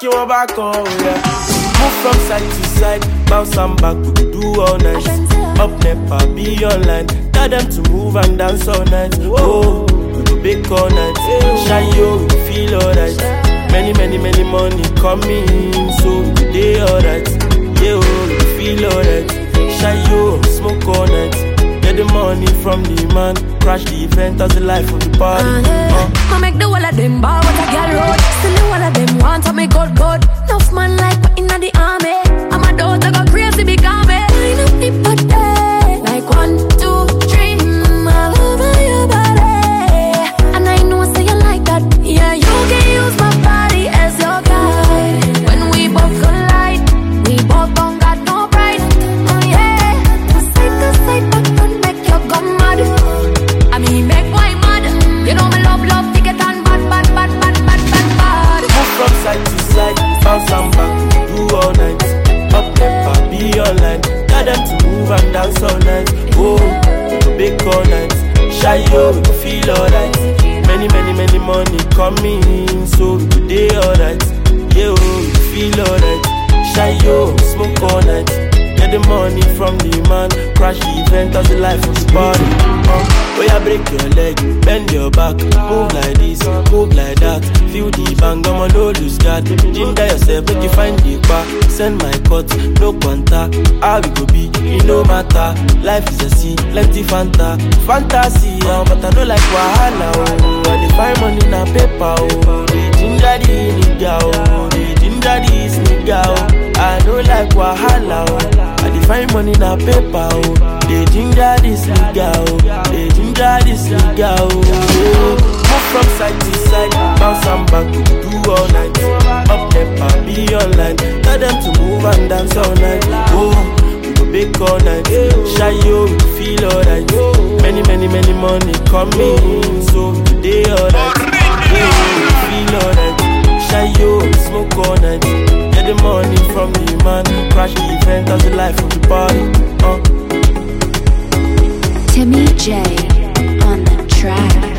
back, you want back, oh yeah. Move from side to side, bounce and back, we could do all night. Up never be online, tell them to move and dance all night. Oh, we go big all night, shy yo, we feel alright. Many money coming, so we go day alright. Yeah, oh, we feel alright. Shy yo, smoke all night. Get the money from the man, crash the event as the life of the party. I make the wall of them ball with a girl road. Still the wall of them want to make good. Enough man like me in the army. I'm a daughter go crazy big army. Line up the body like 1, 2, 3. All over your body, and I know say you like that. Yeah, you can use my body as your guide. When we both collide, we both don't got no pride. Oh yeah, side to side, but don't make you go mad. I mean, make why mad? You know me love, ticket and bad. Move from side to side, bounce and back, do all night. Up never be online, tell them to move and dance all night. Oh, we go big all night, shy yo, we go feel alright. Many money coming, so we go day alright. Yeah, oh, we go feel alright. Shy yo, smoke all night. Get the money from the man, crash the event as the life of the party. Oh yeah, break your leg, bend your back, move like this, move like that. Feel the bang, I'ma no lose God. Ginger yourself, make you find the bar. Send my cut, no quanta. How we go be, it no matter. Life is a sea, plenty fanta, fantasy. But I don't like wahala, oh. I dey find money na paper, oh. The ginger the nigga, oh. The ginger this nigga, oh. I don't like wahala, oh. I dey find money na paper, oh. The ginger this nigga, oh. The ginger this nigga, oh. Move from side to side, bounce and back, we do all night. Up never be online, tell them to move and dance all night. Oh, we go big all night, shy yo, we feel alright. Many money coming, so we go day alright. Yeah, we feel alright, shy yo, smoke all night. Get the money from the man, crash the event as the life of the party. Timmy J on the track.